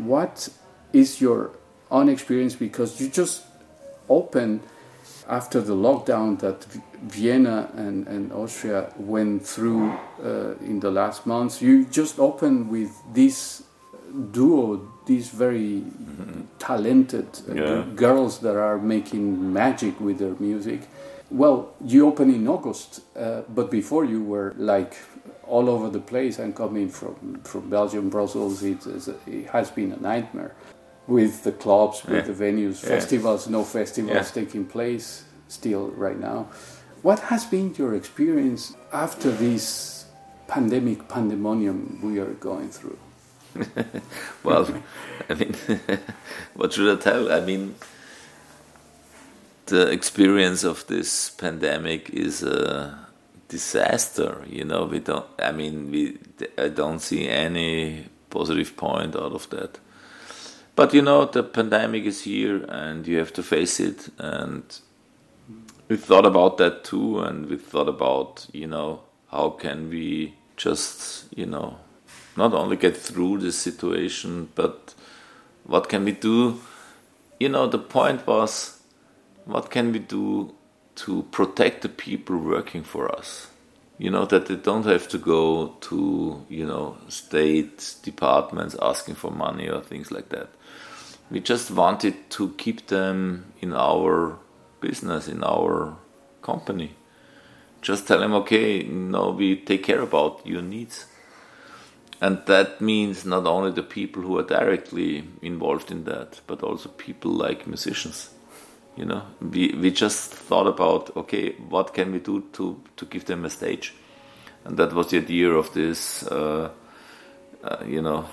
what is your own experience? Because you just opened after the lockdown that Vienna and Austria went through in the last months. You just opened with this duo, these very talented girls that are making magic with their music. Well, you opened in August, but before you were like all over the place and coming from Belgium, Brussels. It has been a nightmare with the clubs, with the venues, festivals, no festivals taking place still right now. What has been your experience after this pandemonium we are going through? Well, I mean, what should I tell? I mean, the experience of this pandemic is a disaster. You know, I don't see any positive point out of that. But you know, the pandemic is here, and you have to face it. And we thought about that too, and we thought about, you know, how can we just, you know, not only get through this situation, but what can we do? You know, the point was, what can we do to protect the people working for us? You know, that they don't have to go to, you know, state departments asking for money or things like that. We just wanted to keep them in our business, in our company. Just tell them, okay, no, we take care about your needs. And that means not only the people who are directly involved in that, but also people like musicians. You know, we just thought about, okay, what can we do to give them a stage? And that was the idea of this, you know,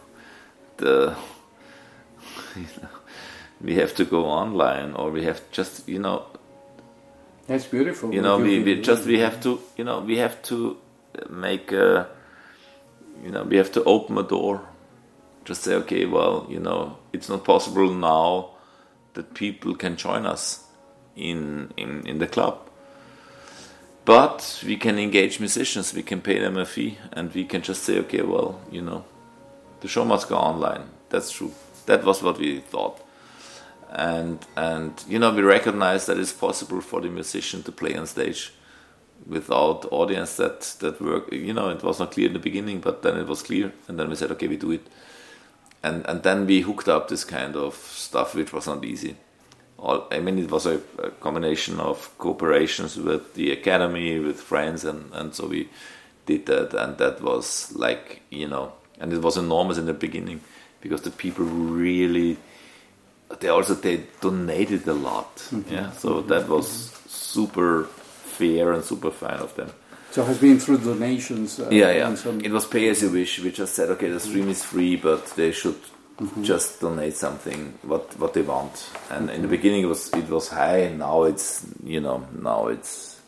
we have to go online, or we have just, you know. That's beautiful. You know, we have to make a, you know, we have to open a door. Just say, okay, well, you know, it's not possible now that people can join us in the club. But we can engage musicians, we can pay them a fee, and we can just say, okay, well, you know, the show must go online. That's true. That was what we thought. And you know, we recognize that it's possible for the musician to play on stage without audience that work. You know, it was not clear in the beginning, but then it was clear, and then we said, okay, we do it. And then we hooked up this kind of stuff, which was not easy. I mean, it was a combination of cooperations with the academy, with friends, and so we did that, and that was like, you know, and it was enormous in the beginning, because the people really, they donated a lot. Mm-hmm. Yeah, so that was super fair and super fine of them. So it has been through donations. It was pay as you wish. We just said, okay, the stream is free, but they should just donate something what they want. And in the beginning it was high, and now it's, you know, it's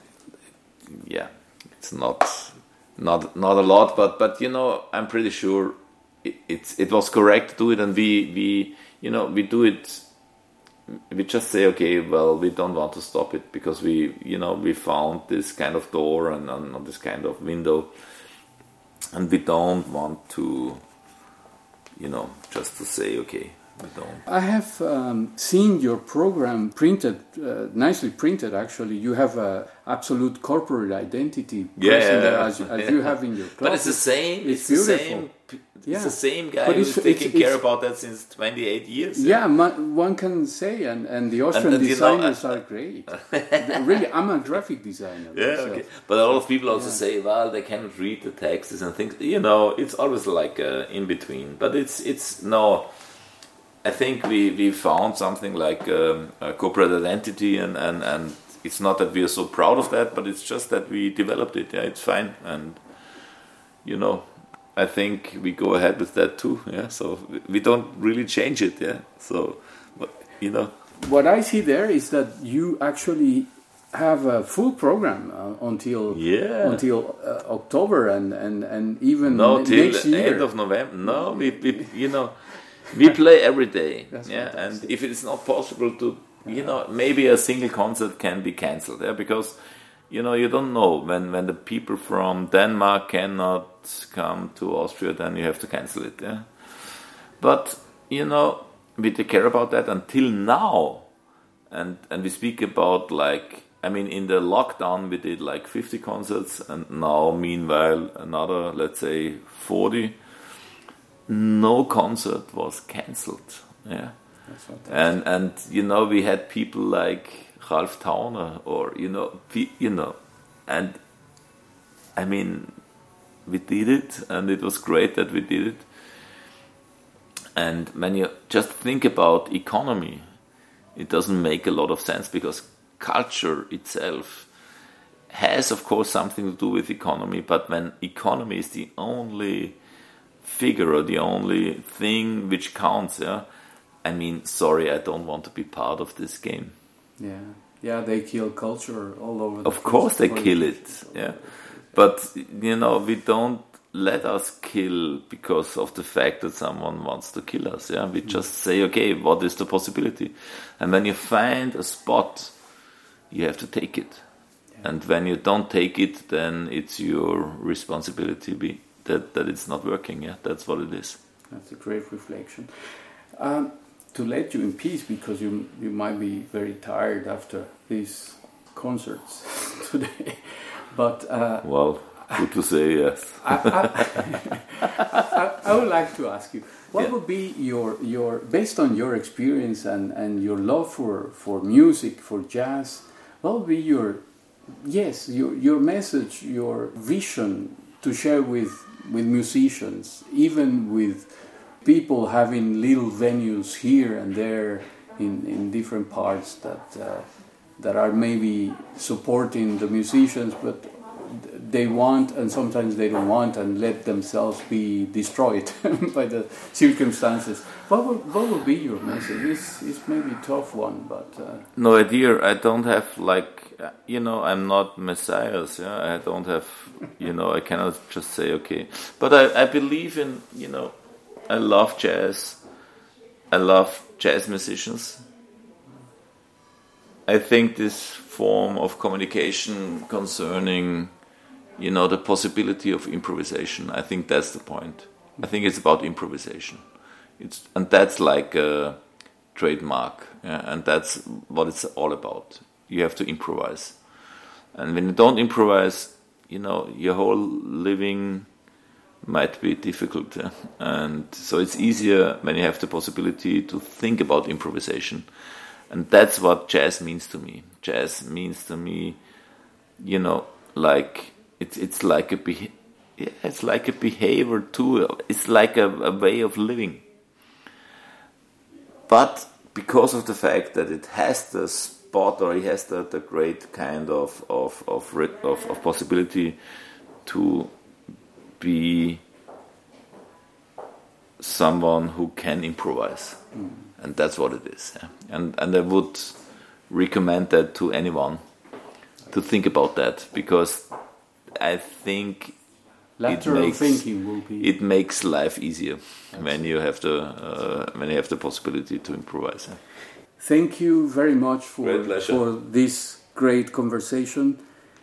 not a lot, but you know, I'm pretty sure it was correct to do it, and we you know, we do it. We just say, okay, well, we don't want to stop it, because we found this kind of door and this kind of window, and we don't want to, you know, just to say, okay, we don't. I have seen your program printed, nicely printed actually. You have a absolute corporate identity as you have in your club. But it's the same. It's beautiful. The same. It's the same guy who's taking care about that since 28 years. Yeah, one can say, and the Austrian designers are great. Really, I'm a graphic designer. Yeah, okay. But a lot of people also say, well, they cannot read the texts and things. You know, it's always like in between. But it's no. I think we found something like a corporate identity, and it's not that we are so proud of that, but it's just that we developed it. Yeah, it's fine, and you know, I think we go ahead with that too. Yeah, so we don't really change it. Yeah, so you know, what I see there is that you actually have a full program until October and even till next year. End of November. No, we you know. We play every day, and if it is not possible to, you know, maybe a single concert can be cancelled, because, you know, you don't know when the people from Denmark cannot come to Austria, then you have to cancel it, But you know, we take care about that until now. And we speak about like, I mean, in the lockdown we did like 50 concerts, and now meanwhile another, let's say, 40. No concert was cancelled. Yeah, and you know, we had people like Ralph Tauner, or you know, and I mean, we did it, and it was great that we did it. And when you just think about economy, it doesn't make a lot of sense, because culture itself has, of course, something to do with economy. But when economy is the only figure or the only thing which counts, yeah, I mean, sorry, I don't want to be part of this game. Yeah, they kill culture all over. Of course, they kill it. Yeah, but you know, we don't let us kill because of the fact that someone wants to kill us. Yeah, we just say, okay, what is the possibility? And when you find a spot, you have to take it. Yeah. And when you don't take it, then it's your responsibility that it's not working. Yeah, that's what it is. That's a great reflection. To let you in peace, because you might be very tired after these concerts today, but well. Good to say, yes. I would like to ask you, what would be your based on your experience and your love for music, for jazz, what would be your message, your vision to share with musicians, even with people having little venues here and there in different parts that are maybe supporting the musicians, but they want, and sometimes they don't want, and let themselves be destroyed by the circumstances. What would be your message? It's maybe a tough one, but... No idea. I don't have, like, you know, I'm not messiahs. Yeah? I don't have, you know, I cannot just say, okay. But I believe in, you know, I love jazz. I love jazz musicians. I think this form of communication concerning, you know, the possibility of improvisation, I think that's the point. I think it's about improvisation. And that's like a trademark, yeah? And that's what it's all about. You have to improvise. And when you don't improvise, you know, your whole living might be difficult. Yeah? And so it's easier when you have the possibility to think about improvisation. And that's what jazz means to me. Jazz means to me, you know, like... It's like a behavior too. It's like a way of living. But because of the fact that it has the spot, or it has the great kind of possibility to be someone who can improvise, and that's what it is. Yeah? And I would recommend that to anyone, to think about that, because I think it makes life easier. Absolutely. when you have the possibility to improvise. Thank you very much for this great conversation.